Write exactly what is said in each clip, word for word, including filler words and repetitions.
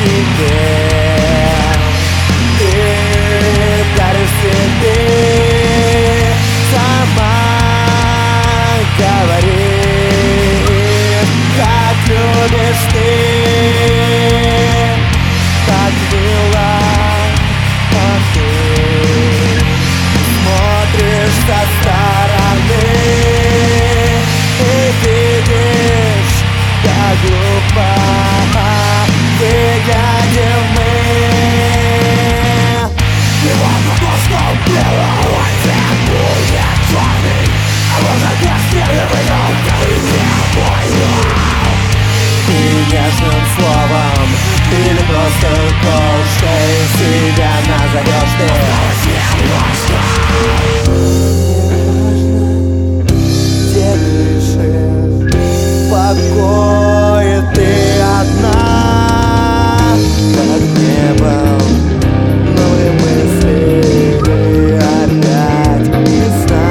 тебе. Ты даришь себе, сама говоришь, как любишь ты, так мило, а ты смотришь со стороны и видишь, как глупо выглядим мы. Его пропускал белого, цвет будет черный, а может я стерли выдал, который не понял. И нежным словом или просто кошкой себя назовешь ты. Неважно, где дышишь, в покое ты одна, под небом новые мысли, опять весна.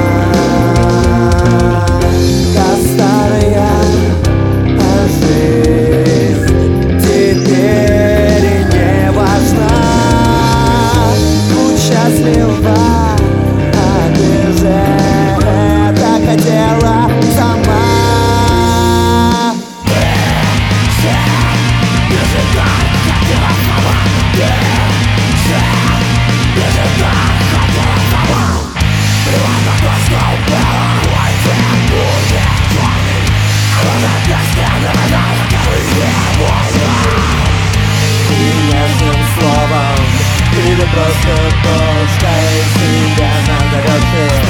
Я старая, а жизнь теперь не важна. Будь счастлива, а ты же это хотела сама. И нежным словом или просто кошкой себя назовешь ты.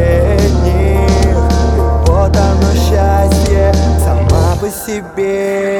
Себе